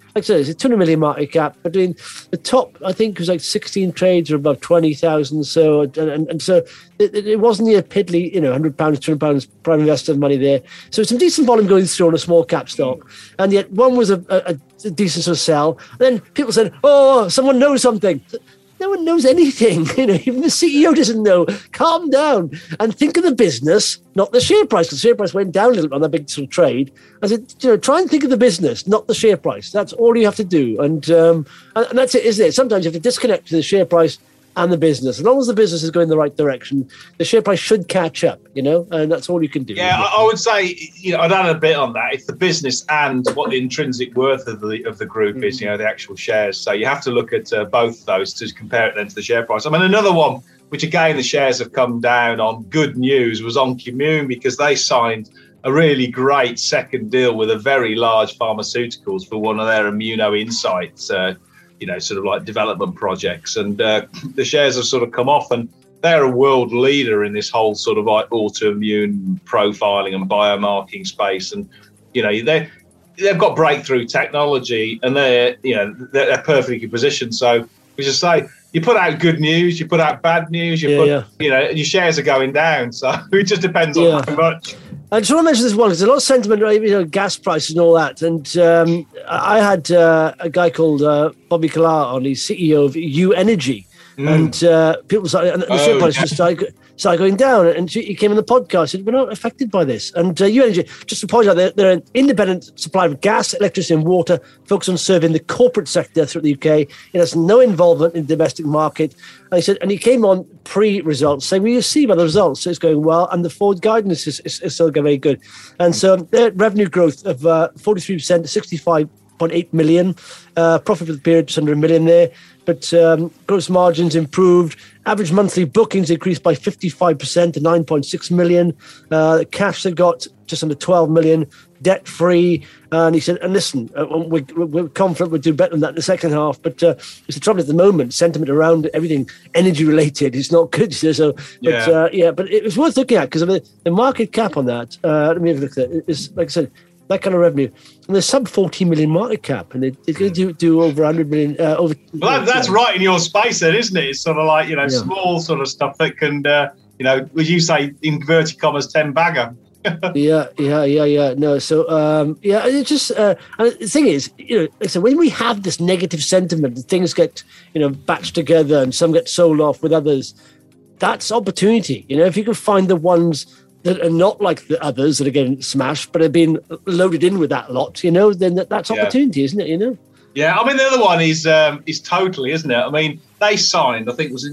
like I said, it's a 200 million market cap. But in the top, I think it was like 16 trades or above 20,000. So and so it wasn't near piddly, £100, £200 private investor money there. So some decent volume going through on a small cap stock, and yet one was a decent sort of sell. And then people said, "Oh, someone knows something." No one knows anything. Even the CEO doesn't know. Calm down and think of the business, not the share price. Because the share price went down a little bit on that big sort of trade. I said, try and think of the business, not the share price. That's all you have to do. And that's it, isn't it? Sometimes you have to disconnect between the share price and the business. As long as the business is going in the right direction, the share price should catch up, and that's all you can do. Yeah, I would say, I'd add a bit on that. It's the business and what the intrinsic worth of the group is, the actual shares. So you have to look at both those to compare it then to the share price. I mean, another one, which again, the shares have come down on good news, was OncoImmune, because they signed a really great second deal with a very large pharmaceuticals for one of their immunoinsights sort of like development projects, and the shares have sort of come off, and they're a world leader in this whole sort of like autoimmune profiling and biomarking space, and they've got breakthrough technology, and they're perfectly positioned. So we just say, you put out good news, you put out bad news, and your shares are going down. So it just depends on how much. I just want to mention this one because there's a lot of sentiment, gas prices and all that. And I had a guy called Bobby Kallar on, he's CEO of U Energy, and people started, and the share price just started going down. And he came on the podcast and said, we're not affected by this. And U Energy, just to point out, they're an independent supplier of gas, electricity, and water, focused on serving the corporate sector throughout the UK. It has no involvement in the domestic market. And he said, and he came on pre-results saying, well, you see by the results, it's going well, and the forward guidance is still going very good. And so their revenue growth of 43% to 65.8 million, profit for the period just under $1 million there, but gross margins improved. Average monthly bookings increased by 55% to 9.6 million. Cash they got just under 12 million, debt-free. And he said, and listen, we're confident we'll do better than that in the second half. But it's the trouble at the moment, sentiment around everything energy-related is not good. So, but it was worth looking at because the market cap on that, let me have a look at it, is, like I said, that kind of revenue. And they're sub 40 million market cap, and they're going to do over 100 million. Well, that's right in your space, then, isn't it? It's sort of like, small sort of stuff that can, would you say, inverted commas, 10-bagger? Yeah. No, so, it's just, and the thing is, so when we have this negative sentiment, things get, batched together and some get sold off with others, that's opportunity. If you can find the ones that are not like the others that are getting smashed, but are being loaded in with that lot, then that's opportunity, isn't it? Yeah, I mean, the other one is Totally, isn't it? I mean, they signed, I think, was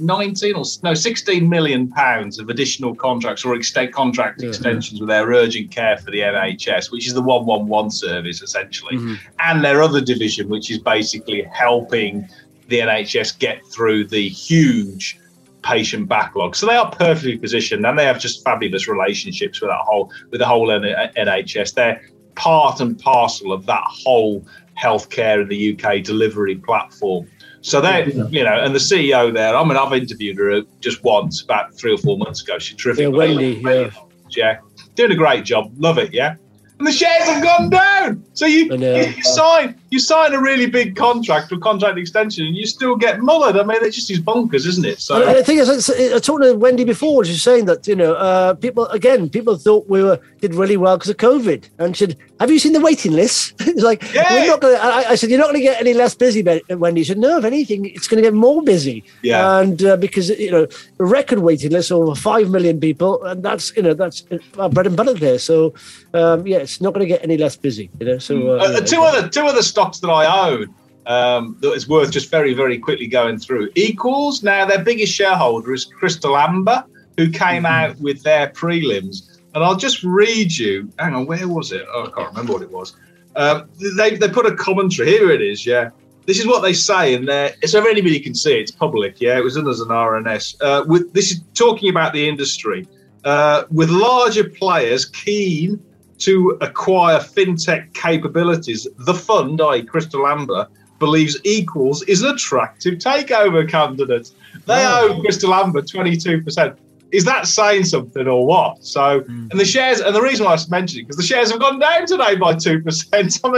it 16 million pounds of additional contracts or contract extensions with their urgent care for the NHS, which is the 111 service, essentially, and their other division, which is basically helping the NHS get through the huge patient backlog. So they are perfectly positioned, and they have just fabulous relationships with the whole NHS. They're part and parcel of that whole healthcare in the UK delivery platform. So they're, and the CEO there, I mean, I've interviewed her just once about 3 or 4 months ago. She's terrific. Yeah, Wendy, yeah. Doing a great job. Love it, yeah. And the shares have gone down. So you sign a really big contract or contract extension, and you still get mullered. I mean, it just is bonkers, isn't it? So I think I talked to Wendy before. She was saying that people thought we did really well because of COVID, and she said, "Have you seen the waiting list?" It's like we're not going. I said, "You're not going to get any less busy." Wendy said, "No, if anything, it's going to get more busy." Yeah, and because a record waiting list over 5 million people, and that's our bread and butter there. So it's not going to get any less busy. So two other stocks that I own that is worth just very, very quickly going through. Equals, now their biggest shareholder is Crystal Amber, who came out with their prelims. And I'll just read you. Hang on, where was it? Oh, I can't remember what it was. They put a commentary. Here it is, yeah. This is what they say in there. So if anybody can see it, it's public, yeah. It was done as an RNS. This is talking about the industry. With larger players keen to acquire fintech capabilities, the fund, i.e. Crystal Amber, believes Equals is an attractive takeover candidate. They owe Crystal Amber 22%. Is that saying something or what? So, and the shares, and the reason why I mentioned it, because the shares have gone down today by 2%. I mean,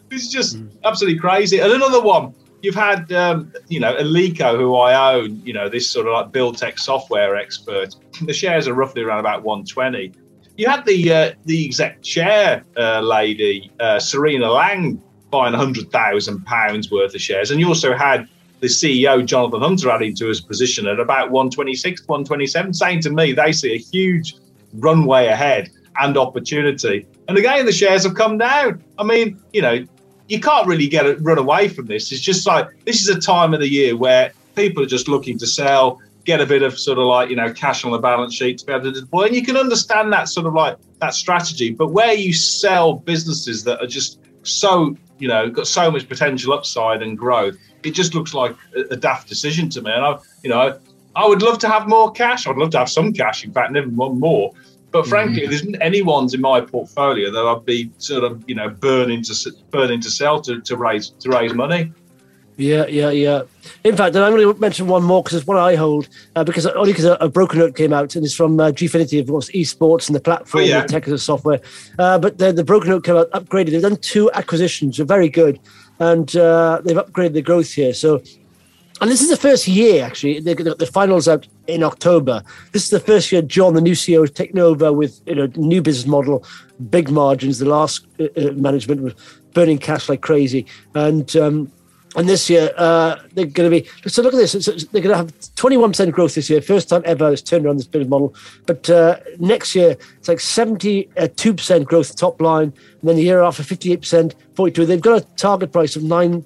It's just absolutely crazy. And another one, you've had, Alico, who I own, this sort of like build tech software expert. The shares are roughly around about 120. You had the exec chair lady, Serena Lang, buying £100,000 worth of shares. And you also had the CEO, Jonathan Hunter, adding to his position at about 126, 127, saying to me they see a huge runway ahead and opportunity. And again, the shares have come down. I mean, you can't really run away from this. It's just like, this is a time of the year where people are just looking to sell, get a bit of sort of like, cash on the balance sheet to be able to deploy. And you can understand that sort of like that strategy. But where you sell businesses that are just so, got so much potential upside and growth, it just looks like a daft decision to me. And I would love to have more cash. I'd love to have some cash, in fact, never more. But frankly, there isn't any ones in my portfolio that I'd be sort of, burning to sell to raise money. Yeah. In fact, and I'm going to mention one more because it's one I hold, because a broker note came out, and it's from Gfinity, of course, esports and the platform, the tech as a software. But the broker note came out, upgraded. They've done 2 acquisitions, they're very good, and they've upgraded the growth here. So, and this is the first year, actually. The finals out in October. This is the first year John, the new CEO, is taking over with new business model, big margins. The last management was burning cash like crazy, and this year they're going to be. So look at this. They're going to have 21% growth this year. First time ever it's turned around this business model. But next year it's like 72% growth top line, and then the year after 58%, 42%. They've got a target price of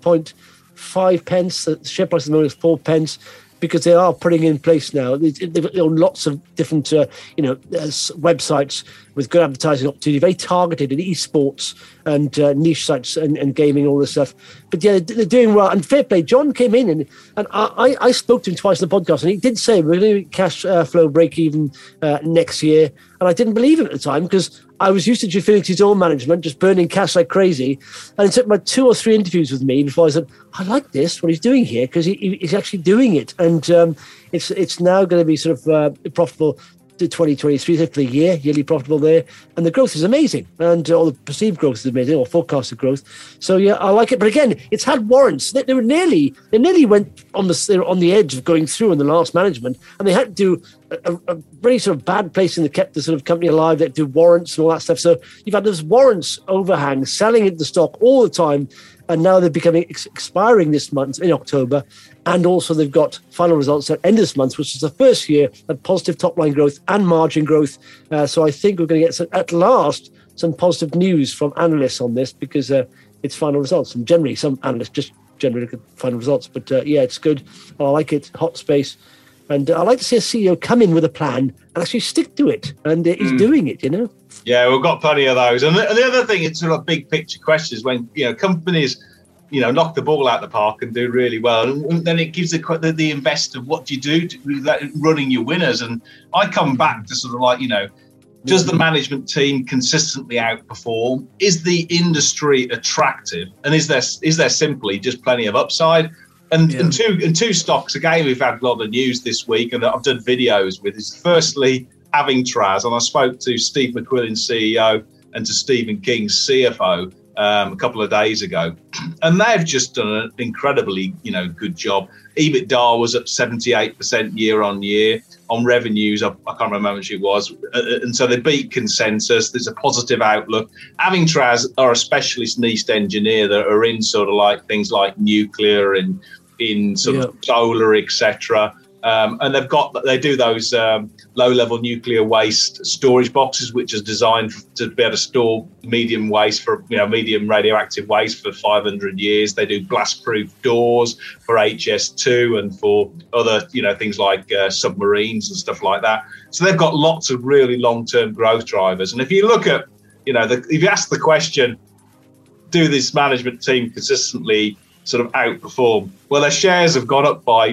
9.5 pence. The share price at the moment is 4 pence, because they are putting in place now. They've got lots of different, websites with good advertising opportunity, very targeted in esports and niche sites and gaming, all this stuff. But yeah, they're doing well. And fair play, John came in and I spoke to him twice on the podcast, and he did say we're going to cash flow break even next year. And I didn't believe him at the time, because I was used to Gfinity's own management, just burning cash like crazy. And it took about 2 or 3 interviews with me before I said, I like this, what he's doing here, because he's actually doing it. And it's now going to be sort of profitable to 2023, for the yearly profitable there. And the growth is amazing. And all the perceived growth is amazing, or forecasted growth. So yeah, I like it. But again, it's had warrants. They nearly went on the edge of going through in the last management, and they had to do a very sort of bad placing that kept the sort of company alive. They had to do warrants and all that stuff. So you've had this warrants overhang, selling into the stock all the time, and now they're becoming expiring this month in October. And also they've got final results at end of this month, which is the first year of positive top-line growth and margin growth. So I think we're going to get, at last, some positive news from analysts on this, because it's final results. And generally, some analysts just generally look at final results. But it's good. I like it. Hot space. And I like to see a CEO come in with a plan and actually stick to it. And he's doing it, Yeah, we've got plenty of those. And the other thing, it's sort of big picture questions when, companies, knock the ball out of the park and do really well. And then it gives the investor, what do you do to running your winners? And I come back to sort of like, does the management team consistently outperform? Is the industry attractive? And is there simply just plenty of upside? And two stocks, again, we've had a lot of news this week and that I've done videos with, is firstly Avingtraz. And I spoke to Steve McQuillan, CEO, and to Stephen King, CFO, a couple of days ago. And they've just done an incredibly, good job. EBITDA was up 78% year on year. On revenues, I can't remember how much it was. And so they beat consensus. There's a positive outlook. Avingtraz are a specialist niche engineer that are in sort of like things like nuclear and in sort of solar, etc. And they do those low-level nuclear waste storage boxes, which is designed to be able to store medium radioactive waste for 500 years. They do blast-proof doors for HS2 and for other, things like submarines and stuff like that. So they've got lots of really long-term growth drivers. And if you look at, if you ask the question, do this management team consistently sort of outperform? Well, their shares have gone up by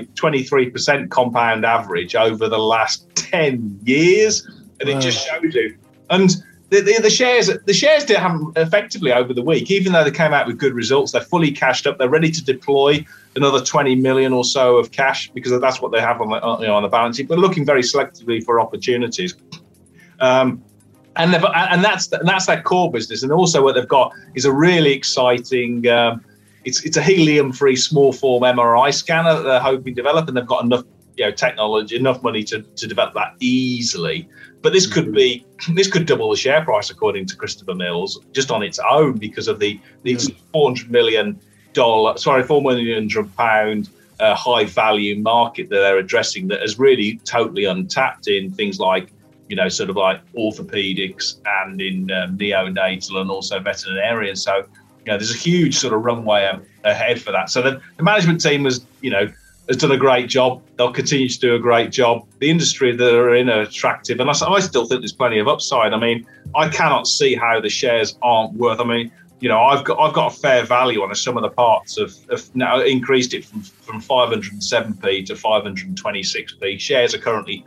23% compound average over the last 10 years, and it just shows you. And the shares did happen effectively over the week, even though they came out with good results. They're fully cashed up. They're ready to deploy another 20 million or so of cash, because that's what they have on the balance sheet. But looking very selectively for opportunities. And that's their core business. And also what they've got is a really exciting, it's a helium-free small form MRI scanner that they're hoping to develop, and they've got enough technology, enough money to develop that easily. But this could double the share price according to Christopher Mills just on its own because of the $400 million, £4 million high value market that they're addressing that is really totally untapped in things like sort of like orthopedics and in neonatal and also veterinarian. So there's a huge sort of runway ahead for that. So the management team has done a great job. They'll continue to do a great job. The industry that they're in are attractive, and I still think there's plenty of upside. I mean, I cannot see how the shares aren't worth. I mean, I've got a fair value on some of the parts of now increased it from 507p to 526p. Shares are currently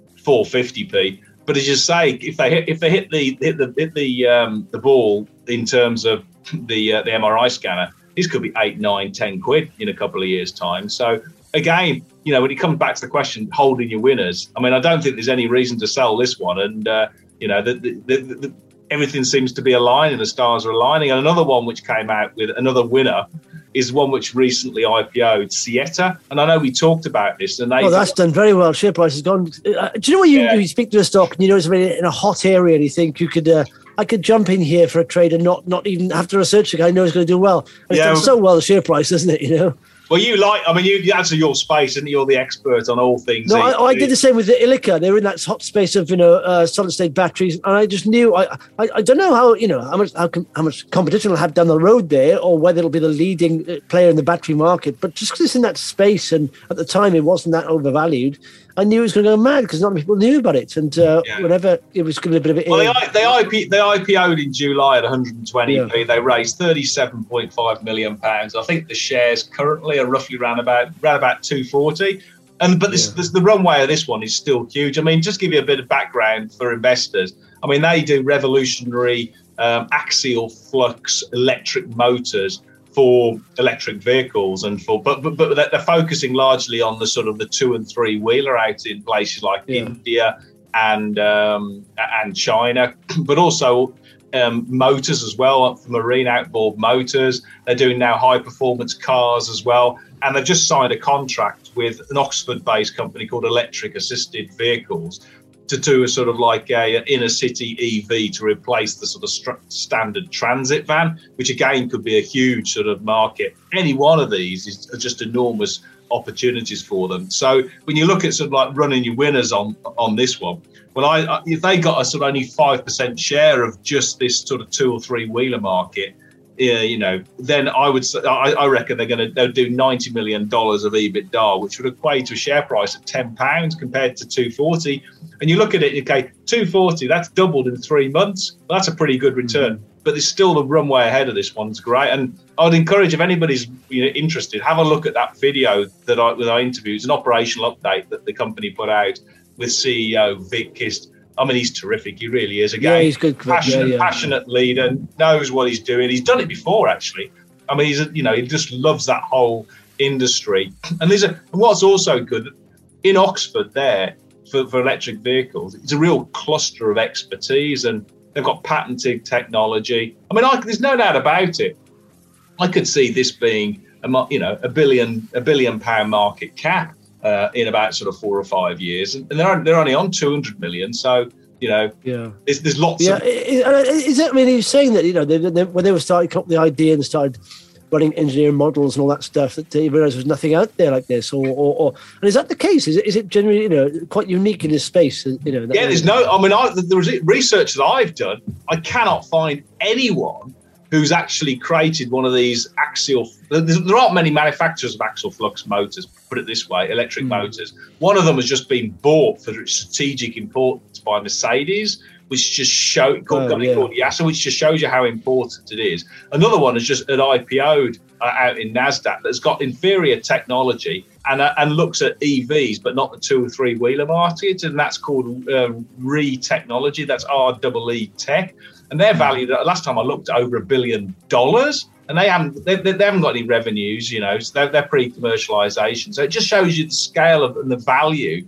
450p. But as you say, if they hit the ball in terms of the MRI scanner, this could be 8, 9, 10 quid in a couple of years' time. So again, when it comes back to the question, holding your winners, I mean, I don't think there's any reason to sell this one. And, everything seems to be aligning, the stars are aligning. And another one which came out with another winner is one which recently IPO'd, Sietta. And I know we talked about this. And that's done very well. Share price has gone. Do you know when you speak to a stock and it's in a hot area and you think you could... I could jump in here for a trade and not even have to research it. I know it's going to do well. It's done so well, the share price, isn't it? Well, that's your space, and you're the expert on all things. No, I did the same with the Ilika. They were in that hot space of solid state batteries, and I just knew I don't know how much competition will have down the road there, or whether it'll be the leading player in the battery market. But just because it's in that space, and at the time it wasn't that overvalued, I knew it was going to go mad because not many people knew about it. And whenever it was going to be a bit of they IPO'd in July at 120p. Yeah. They raised £37.5 million. I think the shares currently are roughly around about 240. But the runway of this one is still huge. I mean, just give you a bit of background for investors. I mean, they do revolutionary axial flux electric motors for electric vehicles, and but they're focusing largely on the sort of the 2 and 3 wheeler out in places like India and China, but also motors as well, marine outboard motors. They're doing now high performance cars as well, and they've just signed a contract with an Oxford-based company called Electric Assisted Vehicles to do a sort of like a inner city EV to replace the sort of standard transit van, which again could be a huge sort of market. Any one of these is just enormous opportunities for them. So when you look at sort of like running your winners on this one, well, if they got a sort of only 5% share of just this sort of 2 or 3 wheeler market, then I reckon they'll do $90 million of EBITDA, which would equate to a share price of £10 compared to 240. And you look at it, okay, 240, that's doubled in 3 months. Well, that's a pretty good return. But there's still the runway ahead of this one's great. And I would encourage, if anybody's interested, have a look at that video that I interviewed. It's an operational update that the company put out with CEO Vic Kist. I mean, he's terrific. He really is. Again, he's good. Passionate leader, knows what he's doing. He's done it before, actually. I mean, he just loves that whole industry. And what's also good in Oxford there for electric vehicles, it's a real cluster of expertise, and they've got patented technology. I mean, there's no doubt about it. I could see this being a billion pound market cap in about sort of 4 or 5 years, and they're only on 200 million. So there's lots. Yeah, is it? I mean, he's saying that when they were starting up the idea and started running engineering models and all that stuff, that they realised there was nothing out there like this, or and is that the case? Is it generally quite unique in this space? There's no. I mean, there was research that I've done. I cannot find anyone who's actually created one of these axial. There aren't many manufacturers of axial flux motors, put it this way, electric motors. One of them has just been bought for its strategic importance by Mercedes, which just called YASA, which just shows you how important it is. Another one is just an IPO'd out in NASDAQ that's got inferior technology and looks at EVs, but not the 2 or 3 wheeler market, and that's called RE Technology. That's REE Tech. And they're valued at, last time I looked, over $1 billion, and they haven't got any revenues, so they're pre-commercialization. So it just shows you the scale of and the value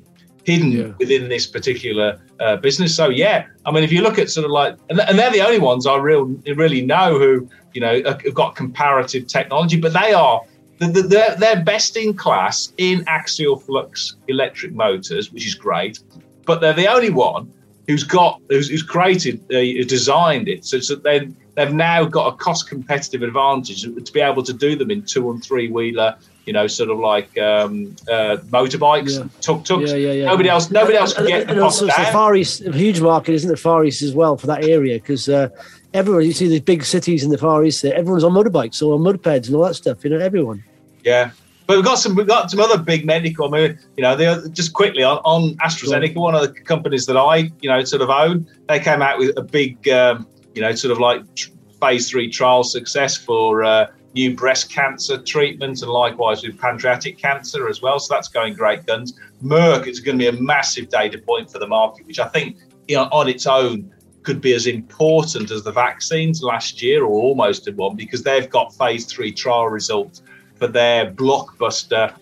hidden within this particular business. So yeah, I mean, if you look at sort of like, and they're the only ones I really know who, you know, have got comparative technology, but they're best in class in axial flux electric motors, which is great. But they're the only one who's created, designed it, so that they've now got a cost competitive advantage to be able to do them in 2- and 3-wheeler, you know, sort of like motorbikes, tuk-tuks. Nobody else can get the cost down. The Far East, a huge market, isn't the Far East as well for that area? Because everyone, you see the big cities in the Far East, there, everyone's on motorbikes or on mopeds and all that stuff. You know, everyone. Yeah. But we've got some other big medical. I mean, you know, just quickly on AstraZeneca, one of the companies that I, you know, sort of own. They came out with a big, you know, sort of like phase 3 trial success for new breast cancer treatment, and likewise with pancreatic cancer as well. So that's going great guns. Merck is going to be a massive data point for the market, which I think, you know, on its own could be as important as the vaccines last year, or almost in one, because they've got phase 3 trial results for their blockbuster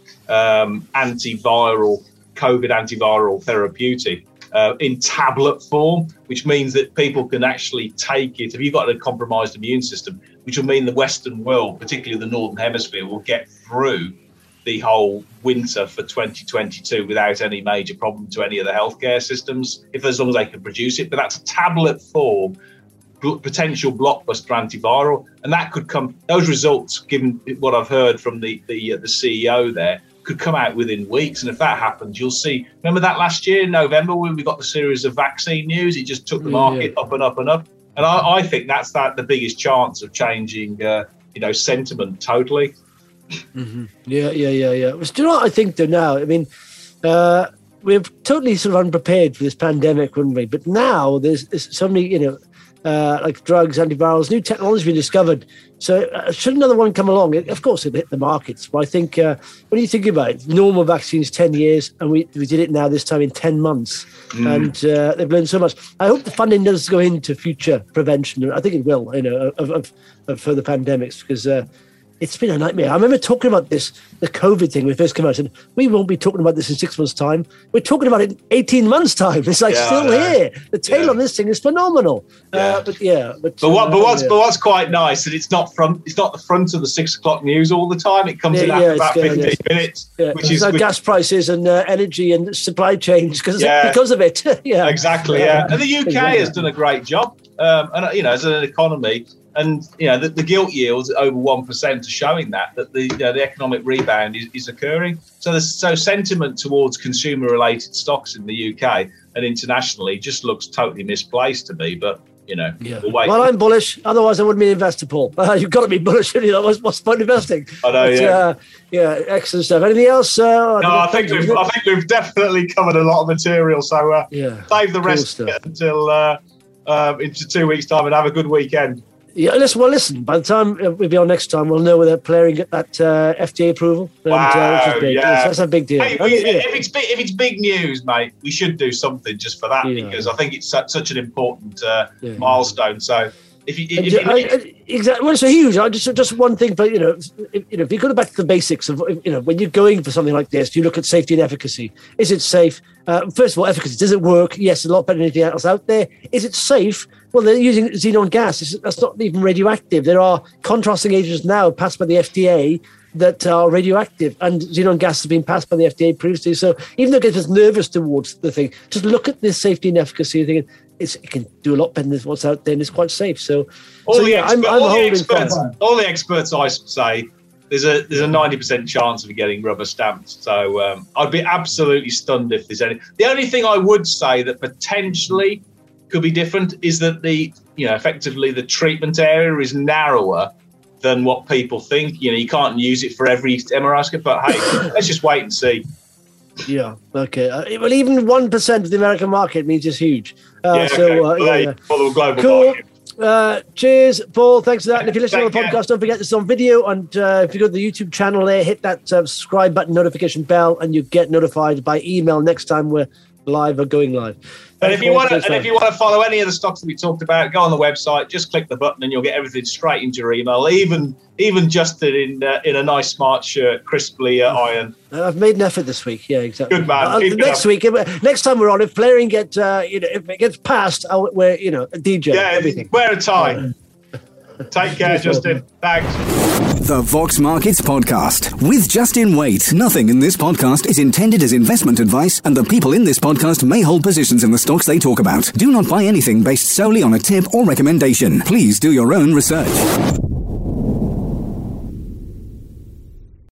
COVID antiviral therapeutic in tablet form, which means that people can actually take it. If you've got a compromised immune system, which will mean the Western world, particularly the Northern Hemisphere, will get through the whole winter for 2022 without any major problem to any of the healthcare systems, as long as they can produce it. But that's a tablet form potential blockbuster antiviral, and that could come. Those results, given what I've heard from the CEO there, could come out within weeks. And if that happens, you'll see. Remember that last year in November when we got the series of vaccine news? It just took the market up and up and up. And I think that's the biggest chance of changing, you know, sentiment totally. Mm-hmm. Yeah. Do you know what I think though now? I mean, we're totally sort of unprepared for this pandemic, wouldn't we? But now there's so many, you know, like drugs, antivirals, new technology being discovered. So should another one come along, of course it'll hit the markets. But I think when you think about it, normal vaccines 10 years, and we did it now this time in 10 months. And they've learned so much. I hope the funding does go into future prevention. I think it will, you know, of further pandemics, because it's been a nightmare. I remember talking about this, the COVID thing when it first came out. I said, we won't be talking about this in 6 months' time. We're talking about it in 18 months' time. It's like still here. The tail on this thing is phenomenal. But what's quite nice that it's not the front of the 6 o'clock news all the time. It comes in after about 15 minutes. Yeah. Which is gas prices and energy and supply chains because of it. Exactly. And the UK has done a great job. And you know, as an economy. And you know the gilt yields over 1% are showing that the economic rebound is occurring. So sentiment towards consumer-related stocks in the UK and internationally just looks totally misplaced to me. But you know, we'll wait. Well, I'm bullish. Otherwise, I wouldn't be an investor, Paul. You've got to be bullish. You know, what's the point of investing? I know. Excellent stuff. Anything else? No, I think we've definitely covered a lot of material. So save the rest until into 2 weeks' time and have a good weekend. Yeah, listen. By the time we'll be on next time, we'll know whether Plering get that FDA approval. Wow, which is big. That's a big deal. Hey, if it's big news, mate, we should do something just for that because I think it's such an important milestone. So exactly, well, it's a huge. Just one thing, but you know, if you go back to the basics of when you're going for something like this, you look at safety and efficacy. Is it safe? First of all, efficacy. Does it work? Yes, a lot better than anything else out there. Is it safe? Well, they're using xenon gas. That's not even radioactive. There are contrasting agents now passed by the FDA that are radioactive, and xenon gas has been passed by the FDA previously. So even though it gets us nervous towards the thing, just look at this safety and efficacy thing. It can do a lot better than what's out there, and it's quite safe. So all the experts I say there's a 90% chance of getting rubber stamped. So I'd be absolutely stunned if there's any. The only thing I would say that potentially could be different is that effectively the treatment area is narrower than what people think. You can't use it for every MRI scan, but hey, let's just wait and see. Yeah. Okay. Well, even 1% of the American market means it's huge. For the global market. Cheers, Paul. Thanks for that. And if you're listening to the podcast, don't forget this is on video. And if you go to the YouTube channel there, hit that subscribe button, notification bell, and you get notified by email next time we're live or going live. And if you want to follow any of the stocks that we talked about, go on the website, just click the button and you'll get everything straight into your email. Even Justin in a nice smart shirt, crisply ironed. I've made an effort this week. Yeah, exactly. Good man. Next time we're on, if flaring if it gets passed, I'll wear a DJ. Yeah, everything. Wear a tie. Take care, Justin. Thanks. The Vox Markets Podcast with Justin Waite. Nothing in this podcast is intended as investment advice, and the people in this podcast may hold positions in the stocks they talk about. Do not buy anything based solely on a tip or recommendation. Please do your own research.